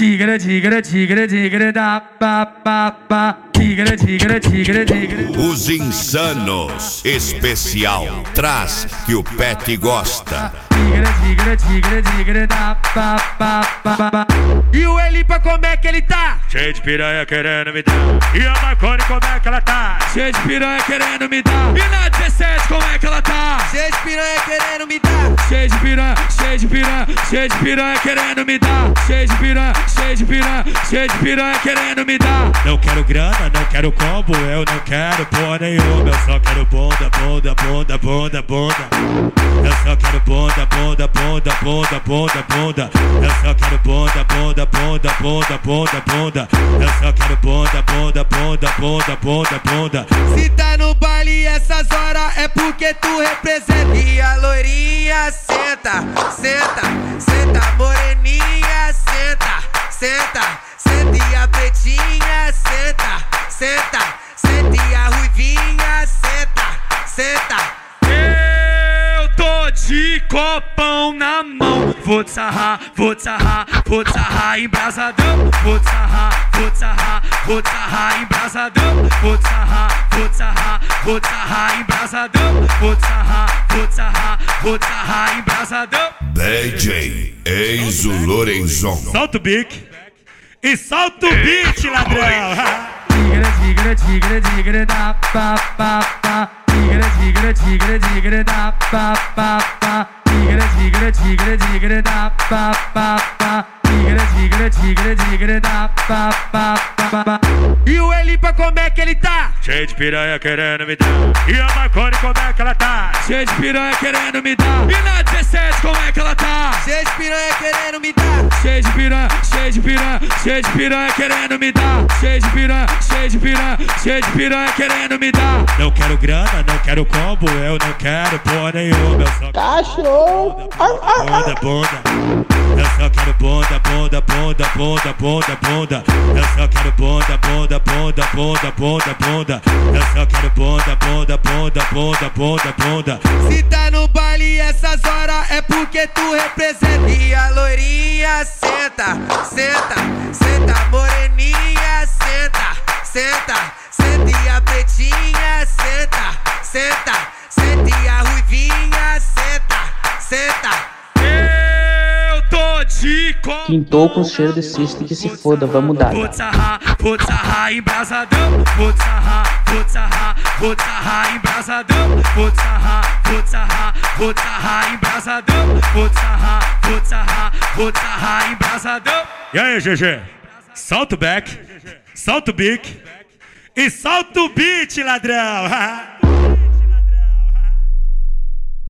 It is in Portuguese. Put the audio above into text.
Tigre, tigre, tigre, tigre, da pa pa pa. Tigre, tigre, tigre, tigre. Os Insanos especial traz que o Pet gosta. Tigre, tigre, tigre, tigre, da pa pa pa. E o Elipa como é que ele tá? Cheio de piranha querendo me dar. E a Marconi como é que ela tá? Cheio de piranha querendo me dar. E na 17 como é que ela tá? Cheio de piranha querendo me dar. Cheio de piranha, cheio de piranha, cheio de piranha querendo me dar. Cheio de piranha, cheio de piranha, cheio de piranha querendo me dar. Não quero grana, não quero combo, eu não quero porra nenhuma. Eu só quero bunda, bunda, bunda, bunda, bunda. Eu só quero bunda, bunda, bunda, bunda, bunda, bunda. Eu só quero bunda, bunda, bunda, bunda, bunda, bunda. Eu só quero bunda, bunda, bunda, bunda, bunda, bunda. Se tá no baile essas horas é porque tu representa. E a loirinha senta, senta, senta, moreninha senta, senta, senta. E a pretinha senta, senta, senta. E a ruivinha senta, senta. Eu tô de copão na mão. Vou te sarrar, vou te sarrar, vou te sarrar embrasadão. Vou te sarrar, vou te sarrar, vou te sarrar embrasadão. Vou te sarrar, vou te sarrar, vou te sarrar embrasadão. Vou te sarrar, vou te sarrar, vou te sarrar embrasadão. DJ Enzo Lorenzon. Solta o bique e solta o beat, ladrão. Tigre, tigre, tigre, tigre, da pa pa pa. Tigre, tigre, tigre, tigre, da pa pa pa. Tigre, tigre, tigre, tigre, da pa pa pa. Tigre, tigre, tigre, tigre, da pa pa pa. E o Elipa como é que ele tá? Cheio de piranha querendo me dar. E a Marconi como é que ela tá? Cheio de piranha querendo me dar. E na 17 como é que ela tá? Cheio de piranha querendo me dar. Cheio de piranha, cheio de piranha, cheio de piranha querendo me dar. Cheio de piranha, cheio de piranha, cheio de piranha querendo me dar. Não quero grana, não quero combo, eu não quero porra nenhuma. Eu só Cachorro! bunda, bunda. Eu só quero bunda, bunda, bunda, bunda, bunda, bunda. Eu só quero bunda, bunda, bunda, bunda, bunda, bunda. Eu só quero bunda, bunda, bunda, bunda, bunda, bunda. Se tá no baile essas horas é porque tu representa. E a loirinha senta, senta, senta, moreninha senta, senta, senta. E a pretinha senta, senta, senta. E a ruivinha senta, senta. Eu tô de copão. Quintou com cheiro de cisto que se foda, vamos dar. Vou te sarrar embrasadão. Vou te sarrar, vou te sarrar, vou te sarrar embrasadão. Vou te sarrar, vou te sarrar, vou te sarrar embrasadão. Vou te sarrar, vou te sarrar, vou te sarrar embrasadão. E aí, GG? Solta o back, solta o bique e solta o beat, ladrão.